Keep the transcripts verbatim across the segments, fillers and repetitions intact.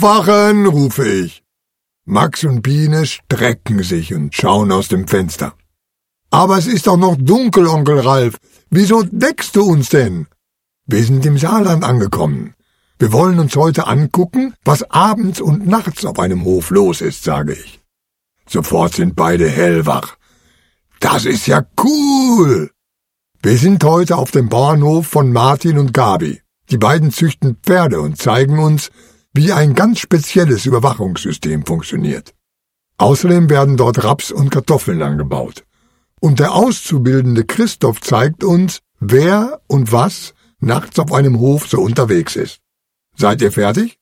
Aufwachen, rufe ich. Max und Biene strecken sich und schauen aus dem Fenster. Aber es ist doch noch dunkel, Onkel Ralf. Wieso weckst du uns denn? Wir sind im Saarland angekommen. Wir wollen uns heute angucken, was abends und nachts auf einem Hof los ist, sage ich. Sofort sind beide hellwach. Das ist ja cool! Wir sind heute auf dem Bauernhof von Martin und Gabi. Die beiden züchten Pferde und zeigen uns, wie ein ganz spezielles Überwachungssystem funktioniert. Außerdem werden dort Raps und Kartoffeln angebaut. Und der Auszubildende Christoph zeigt uns, wer und was nachts auf einem Hof so unterwegs ist. Seid ihr fertig?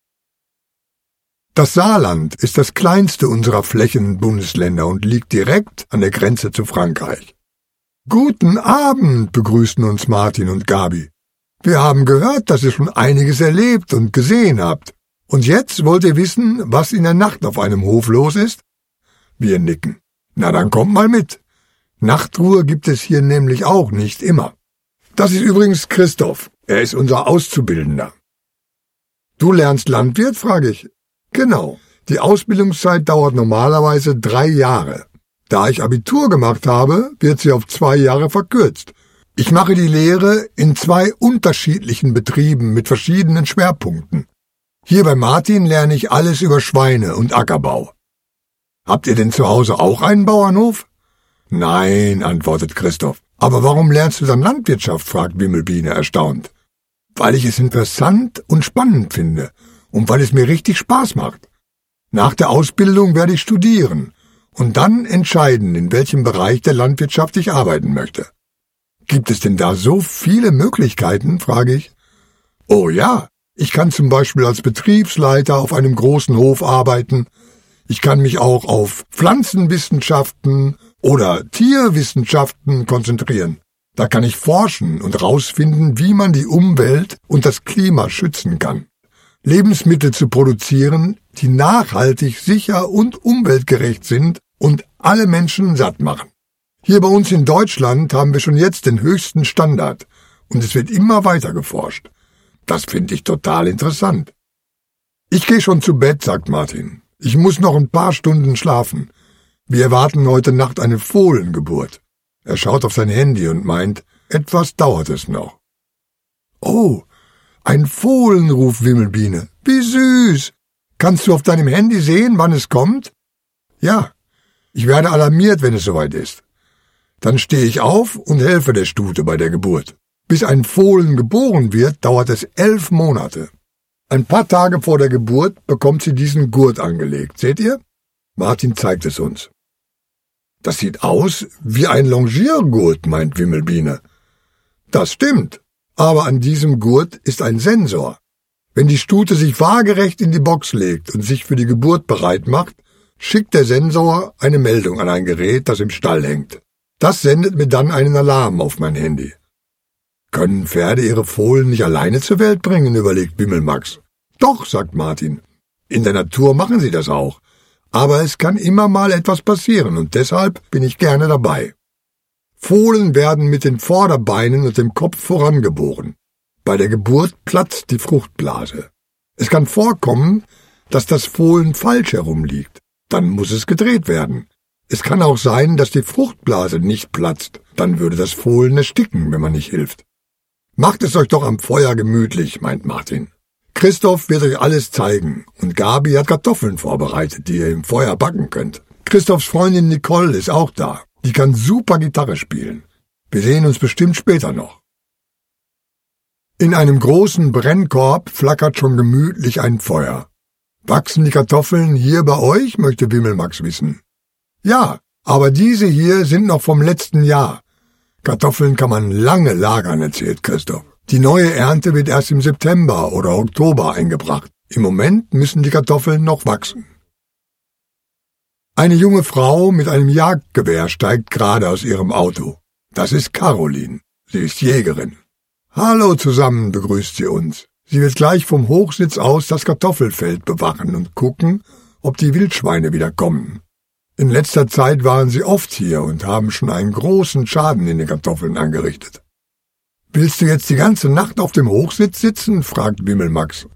Das Saarland ist das kleinste unserer Flächenbundesländer und liegt direkt an der Grenze zu Frankreich. »Guten Abend«, begrüßten uns Martin und Gabi. »Wir haben gehört, dass ihr schon einiges erlebt und gesehen habt. Und jetzt wollt ihr wissen, was in der Nacht auf einem Hof los ist?« Wir nicken. »Na, dann kommt mal mit. Nachtruhe gibt es hier nämlich auch nicht immer. Das ist übrigens Christoph. Er ist unser Auszubildender.« »Du lernst Landwirt?«, frage ich. »Genau. Die Ausbildungszeit dauert normalerweise drei Jahre. Da ich Abitur gemacht habe, wird sie auf zwei Jahre verkürzt. Ich mache die Lehre in zwei unterschiedlichen Betrieben mit verschiedenen Schwerpunkten. Hier bei Martin lerne ich alles über Schweine und Ackerbau.« »Habt ihr denn zu Hause auch einen Bauernhof?« »Nein«, antwortet Christoph. »Aber warum lernst du dann Landwirtschaft?«, fragt Wimmelbiene erstaunt. »Weil ich es interessant und spannend finde und weil es mir richtig Spaß macht. Nach der Ausbildung werde ich studieren und dann entscheiden, in welchem Bereich der Landwirtschaft ich arbeiten möchte.« »Gibt es denn da so viele Möglichkeiten?«, frage ich. »Oh ja, ich kann zum Beispiel als Betriebsleiter auf einem großen Hof arbeiten. Ich kann mich auch auf Pflanzenwissenschaften oder Tierwissenschaften konzentrieren. Da kann ich forschen und rausfinden, wie man die Umwelt und das Klima schützen kann. Lebensmittel zu produzieren, die nachhaltig, sicher und umweltgerecht sind und alle Menschen satt machen. Hier bei uns in Deutschland haben wir schon jetzt den höchsten Standard und es wird immer weiter geforscht. Das finde ich total interessant.« »Ich gehe schon zu Bett«, sagt Martin. »Ich muss noch ein paar Stunden schlafen. Wir erwarten heute Nacht eine Fohlengeburt.« Er schaut auf sein Handy und meint, etwas dauert es noch. »Oh, ein Fohlenruf, Wimmelbiene. Wie süß. Kannst du auf deinem Handy sehen, wann es kommt?« »Ja, ich werde alarmiert, wenn es soweit ist. Dann stehe ich auf und helfe der Stute bei der Geburt. Bis ein Fohlen geboren wird, dauert es elf Monate. Ein paar Tage vor der Geburt bekommt sie diesen Gurt angelegt. Seht ihr?« Martin zeigt es uns. »Das sieht aus wie ein Longiergurt«, meint Wimmelbiene. »Das stimmt, aber an diesem Gurt ist ein Sensor. Wenn die Stute sich waagerecht in die Box legt und sich für die Geburt bereit macht, schickt der Sensor eine Meldung an ein Gerät, das im Stall hängt. Das sendet mir dann einen Alarm auf mein Handy.« »Können Pferde ihre Fohlen nicht alleine zur Welt bringen?«, überlegt Wimmelmax. »Doch«, sagt Martin. »In der Natur machen sie das auch. Aber es kann immer mal etwas passieren und deshalb bin ich gerne dabei. Fohlen werden mit den Vorderbeinen und dem Kopf vorangeboren. Bei der Geburt platzt die Fruchtblase. Es kann vorkommen, dass das Fohlen falsch herum liegt. Dann muss es gedreht werden. Es kann auch sein, dass die Fruchtblase nicht platzt. Dann würde das Fohlen ersticken, wenn man nicht hilft. »Macht es euch doch am Feuer gemütlich«, meint Martin. »Christoph wird euch alles zeigen und Gabi hat Kartoffeln vorbereitet, die ihr im Feuer backen könnt. Christophs Freundin Nicole ist auch da. Die kann super Gitarre spielen. Wir sehen uns bestimmt später noch.« In einem großen Brennkorb flackert schon gemütlich ein Feuer. »Wachsen die Kartoffeln hier bei euch?«, möchte Wimmelmax wissen. »Ja, aber diese hier sind noch vom letzten Jahr. Kartoffeln kann man lange lagern«, erzählt Christoph. »Die neue Ernte wird erst im September oder Oktober eingebracht. Im Moment müssen die Kartoffeln noch wachsen.« Eine junge Frau mit einem Jagdgewehr steigt gerade aus ihrem Auto. Das ist Caroline. Sie ist Jägerin. »Hallo zusammen«, begrüßt sie uns. Sie wird gleich vom Hochsitz aus das Kartoffelfeld bewachen und gucken, ob die Wildschweine wieder kommen. In letzter Zeit waren sie oft hier und haben schon einen großen Schaden in den Kartoffeln angerichtet. »Willst du jetzt die ganze Nacht auf dem Hochsitz sitzen?«, fragt Wimmelmax.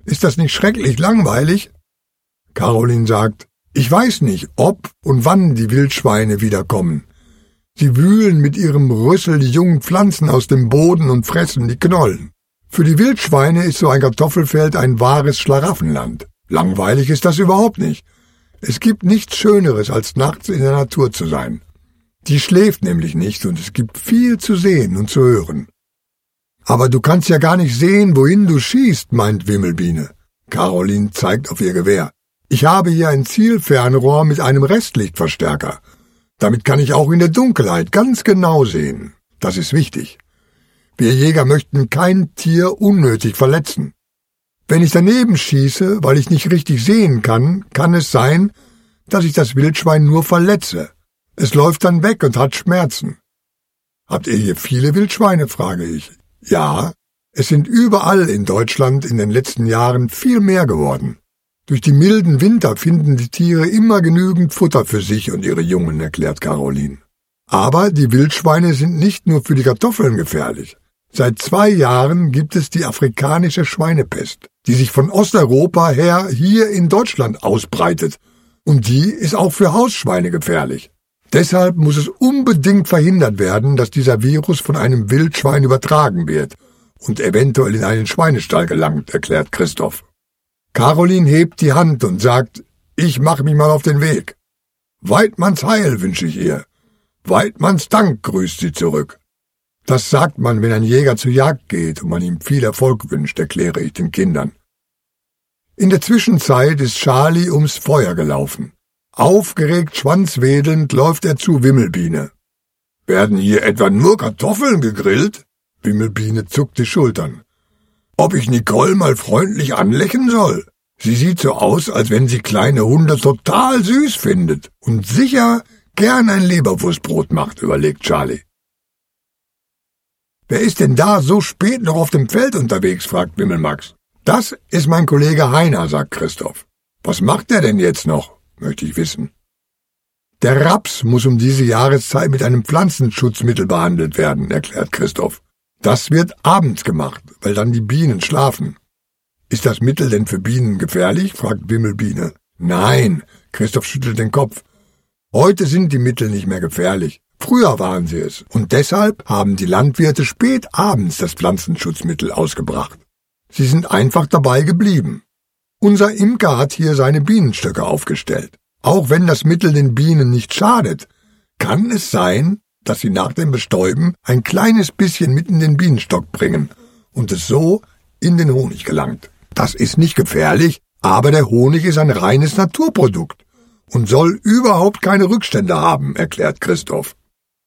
Ist das nicht schrecklich langweilig? Caroline sagt, ich weiß nicht, ob und wann die Wildschweine wiederkommen. Sie wühlen mit ihrem Rüssel die jungen Pflanzen aus dem Boden und fressen die Knollen. Für die Wildschweine ist so ein Kartoffelfeld ein wahres Schlaraffenland. Langweilig ist das überhaupt nicht. Es gibt nichts Schöneres, als nachts in der Natur zu sein. Die schläft nämlich nicht und es gibt viel zu sehen und zu hören. Aber du kannst ja gar nicht sehen, wohin du schießt, meint Wimmelbiene. Caroline zeigt auf ihr Gewehr. Ich habe hier ein Zielfernrohr mit einem Restlichtverstärker. Damit kann ich auch in der Dunkelheit ganz genau sehen. Das ist wichtig. Wir Jäger möchten kein Tier unnötig verletzen. Wenn ich daneben schieße, weil ich nicht richtig sehen kann, kann es sein, dass ich das Wildschwein nur verletze. Es läuft dann weg und hat Schmerzen. Habt ihr hier viele Wildschweine, frage ich. Ja, es sind überall in Deutschland in den letzten Jahren viel mehr geworden. Durch die milden Winter finden die Tiere immer genügend Futter für sich und ihre Jungen, erklärt Caroline. Aber die Wildschweine sind nicht nur für die Kartoffeln gefährlich. Seit zwei Jahren gibt es die afrikanische Schweinepest, die sich von Osteuropa her hier in Deutschland ausbreitet. Und die ist auch für Hausschweine gefährlich. Deshalb muss es unbedingt verhindert werden, dass dieser Virus von einem Wildschwein übertragen wird und eventuell in einen Schweinestall gelangt, erklärt Christoph. Caroline hebt die Hand und sagt, ich mache mich mal auf den Weg. Weidmanns Heil wünsche ich ihr. Weidmanns Dank grüßt sie zurück. Das sagt man, wenn ein Jäger zur Jagd geht und man ihm viel Erfolg wünscht, erkläre ich den Kindern. In der Zwischenzeit ist Charlie ums Feuer gelaufen. Aufgeregt schwanzwedelnd läuft er zu Wimmelbiene. Werden hier etwa nur Kartoffeln gegrillt? Wimmelbiene zuckt die Schultern. Ob ich Nicole mal freundlich anlächeln soll? Sie sieht so aus, als wenn sie kleine Hunde total süß findet und sicher gern ein Leberwurstbrot macht, überlegt Charlie. Wer ist denn da so spät noch auf dem Feld unterwegs, fragt Wimmelmax. Das ist mein Kollege Heiner, sagt Christoph. Was macht er denn jetzt noch, möchte ich wissen. Der Raps muss um diese Jahreszeit mit einem Pflanzenschutzmittel behandelt werden, erklärt Christoph. Das wird abends gemacht, weil dann die Bienen schlafen. Ist das Mittel denn für Bienen gefährlich, fragt Wimmelbiene. Nein, Christoph schüttelt den Kopf. Heute sind die Mittel nicht mehr gefährlich. Früher waren sie es, und deshalb haben die Landwirte spät abends das Pflanzenschutzmittel ausgebracht. Sie sind einfach dabei geblieben. Unser Imker hat hier seine Bienenstöcke aufgestellt. Auch wenn das Mittel den Bienen nicht schadet, kann es sein, dass sie nach dem Bestäuben ein kleines bisschen mit in den Bienenstock bringen und es so in den Honig gelangt. Das ist nicht gefährlich, aber der Honig ist ein reines Naturprodukt und soll überhaupt keine Rückstände haben, erklärt Christoph.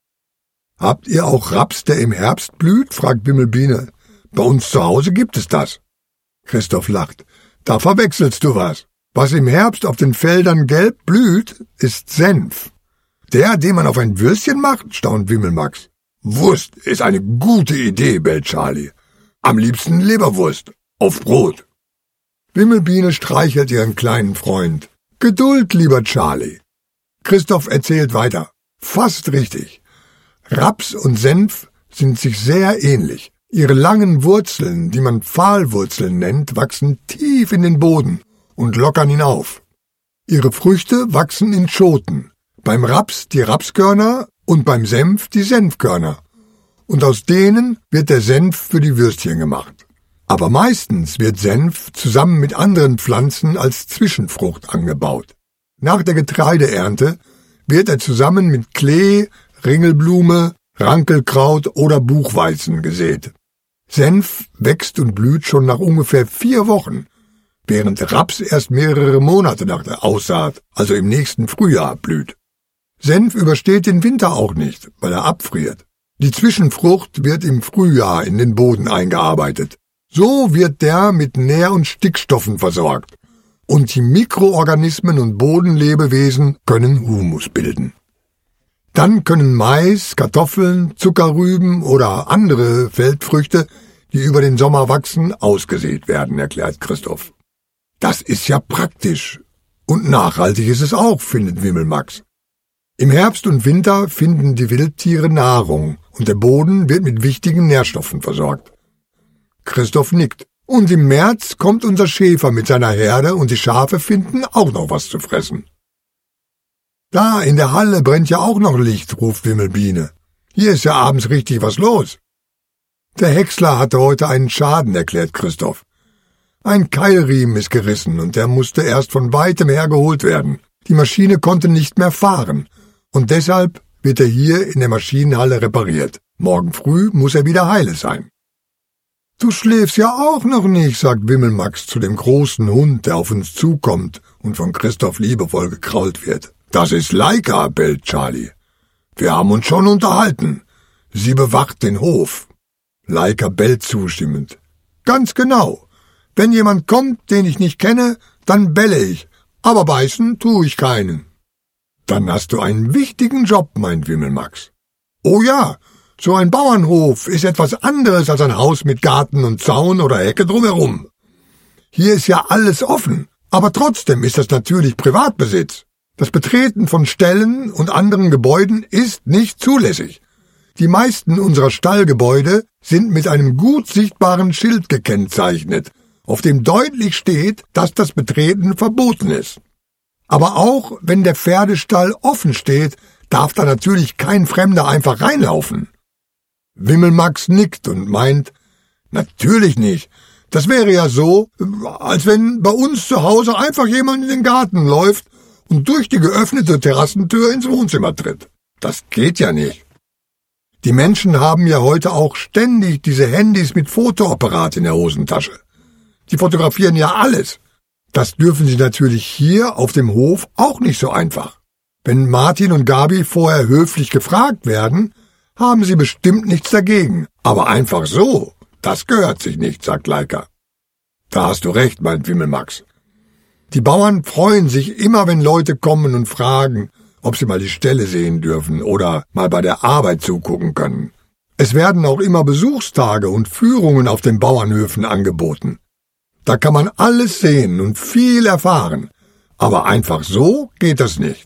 Habt ihr auch Raps, der im Herbst blüht? Fragt Wimmelbiene. Bei uns zu Hause gibt es das. Christoph lacht. Da verwechselst du was. Was im Herbst auf den Feldern gelb blüht, ist Senf. Der, den man auf ein Würstchen macht, staunt Wimmelmax. Wurst ist eine gute Idee, bellt Charlie. Am liebsten Leberwurst. Auf Brot. Wimmelbiene streichelt ihren kleinen Freund. Geduld, lieber Charlie. Christoph erzählt weiter. Fast richtig. Raps und Senf sind sich sehr ähnlich. Ihre langen Wurzeln, die man Pfahlwurzeln nennt, wachsen tief in den Boden und lockern ihn auf. Ihre Früchte wachsen in Schoten. Beim Raps die Rapskörner und beim Senf die Senfkörner. Und aus denen wird der Senf für die Würstchen gemacht. Aber meistens wird Senf zusammen mit anderen Pflanzen als Zwischenfrucht angebaut. Nach der Getreideernte wird er zusammen mit Klee, Ringelblume, Rankelkraut oder Buchweizen gesät. Senf wächst und blüht schon nach ungefähr vier Wochen, während Raps erst mehrere Monate nach der Aussaat, also im nächsten Frühjahr, blüht. Senf übersteht den Winter auch nicht, weil er abfriert. Die Zwischenfrucht wird im Frühjahr in den Boden eingearbeitet. So wird der mit Nähr- und Stickstoffen versorgt. Und die Mikroorganismen und Bodenlebewesen können Humus bilden. Dann können Mais, Kartoffeln, Zuckerrüben oder andere Feldfrüchte, die über den Sommer wachsen, ausgesät werden, erklärt Christoph. Das ist ja praktisch. Und nachhaltig ist es auch, findet Wimmelmax. Im Herbst und Winter finden die Wildtiere Nahrung und der Boden wird mit wichtigen Nährstoffen versorgt. Christoph nickt. Und im März kommt unser Schäfer mit seiner Herde und die Schafe finden auch noch was zu fressen. Da, in der Halle brennt ja auch noch Licht, ruft Wimmelbiene. Hier ist ja abends richtig was los. Der Häcksler hatte heute einen Schaden, erklärt Christoph. Ein Keilriemen ist gerissen und der musste erst von weitem her geholt werden. Die Maschine konnte nicht mehr fahren und deshalb wird er hier in der Maschinenhalle repariert. Morgen früh muss er wieder heile sein. »Du schläfst ja auch noch nicht«, sagt Wimmelmax zu dem großen Hund, der auf uns zukommt und von Christoph liebevoll gekrault wird. »Das ist Laika«, bellt Charlie. »Wir haben uns schon unterhalten. Sie bewacht den Hof.« Laika bellt zustimmend. »Ganz genau. Wenn jemand kommt, den ich nicht kenne, dann belle ich, aber beißen tue ich keinen.« »Dann hast du einen wichtigen Job«, meint Wimmelmax. »Oh ja, so ein Bauernhof ist etwas anderes als ein Haus mit Garten und Zaun oder Hecke drumherum. Hier ist ja alles offen, aber trotzdem ist das natürlich Privatbesitz. Das Betreten von Ställen und anderen Gebäuden ist nicht zulässig. Die meisten unserer Stallgebäude sind mit einem gut sichtbaren Schild gekennzeichnet, auf dem deutlich steht, dass das Betreten verboten ist. Aber auch wenn der Pferdestall offen steht, darf da natürlich kein Fremder einfach reinlaufen.« Wimmelmax nickt und meint, natürlich nicht. Das wäre ja so, als wenn bei uns zu Hause einfach jemand in den Garten läuft und durch die geöffnete Terrassentür ins Wohnzimmer tritt. Das geht ja nicht. Die Menschen haben ja heute auch ständig diese Handys mit Fotoapparat in der Hosentasche. Die fotografieren ja alles. Das dürfen sie natürlich hier auf dem Hof auch nicht so einfach. Wenn Martin und Gabi vorher höflich gefragt werden, haben sie bestimmt nichts dagegen. Aber einfach so, das gehört sich nicht, sagt Laika. Da hast du recht, meint Wimmelmax. Die Bauern freuen sich immer, wenn Leute kommen und fragen, ob sie mal die Ställe sehen dürfen oder mal bei der Arbeit zugucken können. Es werden auch immer Besuchstage und Führungen auf den Bauernhöfen angeboten. Da kann man alles sehen und viel erfahren. Aber einfach so geht das nicht.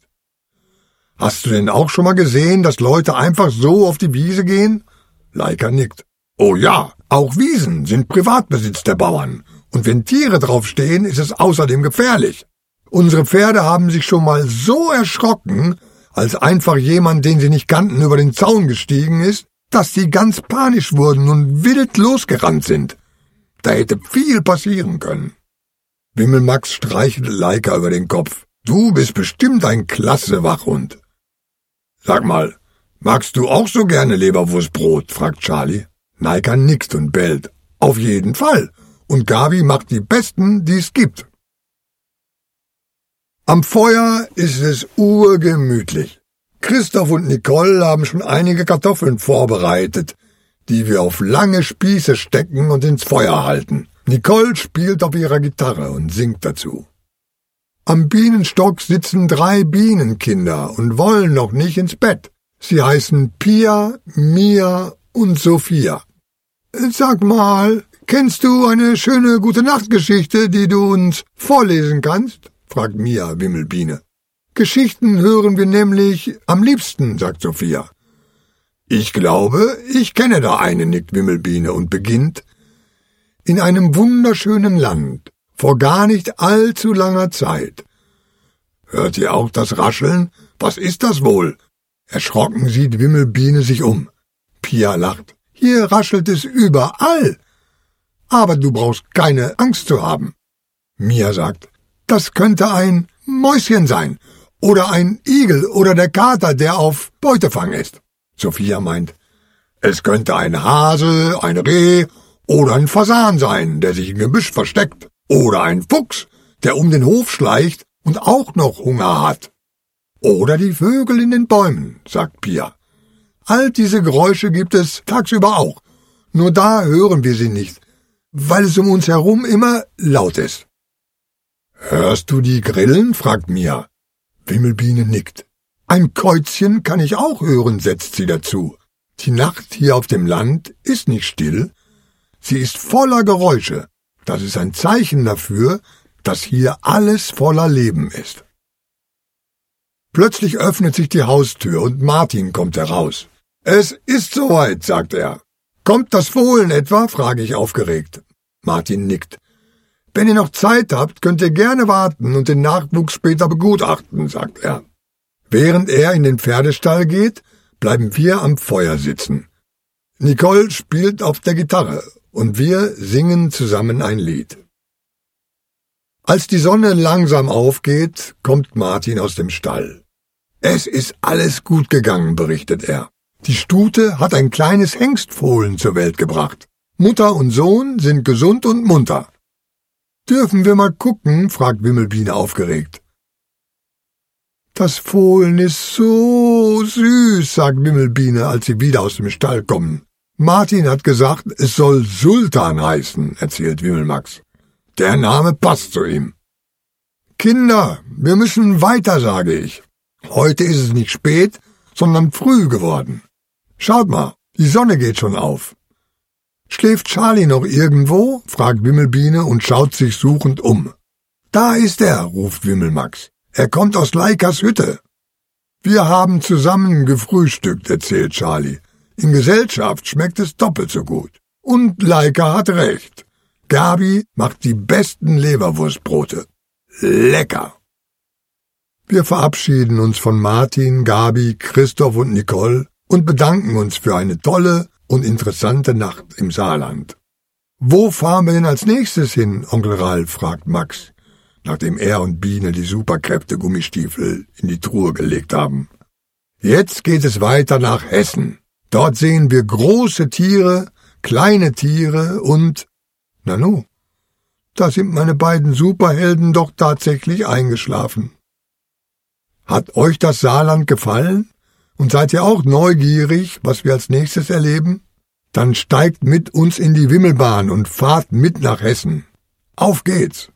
Hast du denn auch schon mal gesehen, dass Leute einfach so auf die Wiese gehen? Laika nickt. Oh ja, auch Wiesen sind Privatbesitz der Bauern. Und wenn Tiere draufstehen, ist es außerdem gefährlich. Unsere Pferde haben sich schon mal so erschrocken, als einfach jemand, den sie nicht kannten, über den Zaun gestiegen ist, dass sie ganz panisch wurden und wild losgerannt sind. Da hätte viel passieren können. Wimmelmax streichelte Laika über den Kopf. Du bist bestimmt ein klasse Wachhund. Sag mal, magst du auch so gerne Leberwurstbrot? Fragt Charlie. Laika nickt und bellt. Auf jeden Fall. Und Gabi macht die besten, die es gibt. Am Feuer ist es urgemütlich. Christoph und Nicole haben schon einige Kartoffeln vorbereitet, die wir auf lange Spieße stecken und ins Feuer halten. Nicole spielt auf ihrer Gitarre und singt dazu. Am Bienenstock sitzen drei Bienenkinder und wollen noch nicht ins Bett. Sie heißen Pia, Mia und Sophia. Sag mal, kennst du eine schöne Gute-Nacht-Geschichte, die du uns vorlesen kannst? Fragt Mia Wimmelbiene. Geschichten hören wir nämlich am liebsten, sagt Sophia. Ich glaube, ich kenne da eine, nickt Wimmelbiene und beginnt. In einem wunderschönen Land, vor gar nicht allzu langer Zeit. Hört ihr auch das Rascheln? Was ist das wohl? Erschrocken sieht Wimmelbiene sich um. Pia lacht. Hier raschelt es überall. Aber du brauchst keine Angst zu haben. Mia sagt, das könnte ein Mäuschen sein oder ein Igel oder der Kater, der auf Beutefang ist. Sophia meint, es könnte ein Hase, ein Reh oder ein Fasan sein, der sich im Gebüsch versteckt. Oder ein Fuchs, der um den Hof schleicht und auch noch Hunger hat. Oder die Vögel in den Bäumen, sagt Pia. All diese Geräusche gibt es tagsüber auch, nur da hören wir sie nicht, weil es um uns herum immer laut ist. Hörst du die Grillen? Fragt Mia. Wimmelbiene nickt. Ein Käuzchen kann ich auch hören, setzt sie dazu. Die Nacht hier auf dem Land ist nicht still, sie ist voller Geräusche. Das ist ein Zeichen dafür, dass hier alles voller Leben ist. Plötzlich öffnet sich die Haustür und Martin kommt heraus. Es ist soweit, sagt er. Kommt das Fohlen etwa? Frage ich aufgeregt. Martin nickt. »Wenn ihr noch Zeit habt, könnt ihr gerne warten und den Nachwuchs später begutachten«, sagt er. Während er in den Pferdestall geht, bleiben wir am Feuer sitzen. Nicole spielt auf der Gitarre und wir singen zusammen ein Lied. Als die Sonne langsam aufgeht, kommt Martin aus dem Stall. »Es ist alles gut gegangen«, berichtet er. »Die Stute hat ein kleines Hengstfohlen zur Welt gebracht. Mutter und Sohn sind gesund und munter.« »Dürfen wir mal gucken?«, fragt Wimmelbiene aufgeregt. »Das Fohlen ist so süß«, sagt Wimmelbiene, als sie wieder aus dem Stall kommen. »Martin hat gesagt, es soll Sultan heißen«, erzählt Wimmelmax. »Der Name passt zu ihm.« »Kinder, wir müssen weiter«, sage ich. »Heute ist es nicht spät, sondern früh geworden. Schaut mal, die Sonne geht schon auf.« »Schläft Charlie noch irgendwo?«, fragt Wimmelbiene und schaut sich suchend um. »Da ist er«, ruft Wimmelmax. »Er kommt aus Leikas Hütte.« »Wir haben zusammen gefrühstückt«, erzählt Charlie. »In Gesellschaft schmeckt es doppelt so gut. Und Leika hat recht. Gabi macht die besten Leberwurstbrote. Lecker!« Wir verabschieden uns von Martin, Gabi, Christoph und Nicole und bedanken uns für eine tolle und interessante Nacht im Saarland. »Wo fahren wir denn als nächstes hin, Onkel Ralf?«, fragt Max, nachdem er und Biene die Superkräfte-Gummistiefel in die Truhe gelegt haben. »Jetzt geht es weiter nach Hessen. Dort sehen wir große Tiere, kleine Tiere und... Nanu, da sind meine beiden Superhelden doch tatsächlich eingeschlafen. Hat euch das Saarland gefallen? Und seid ihr auch neugierig, was wir als nächstes erleben? Dann steigt mit uns in die Wimmelbahn und fahrt mit nach Hessen. Auf geht's!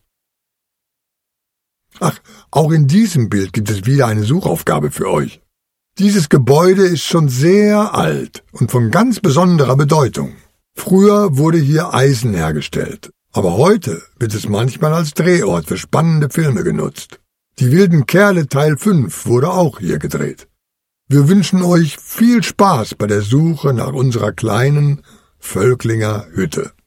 Ach, auch in diesem Bild gibt es wieder eine Suchaufgabe für euch. Dieses Gebäude ist schon sehr alt und von ganz besonderer Bedeutung. Früher wurde hier Eisen hergestellt, aber heute wird es manchmal als Drehort für spannende Filme genutzt. Die wilden Kerle Teil fünf wurde auch hier gedreht. Wir wünschen euch viel Spaß bei der Suche nach unserer kleinen Völklinger Hütte.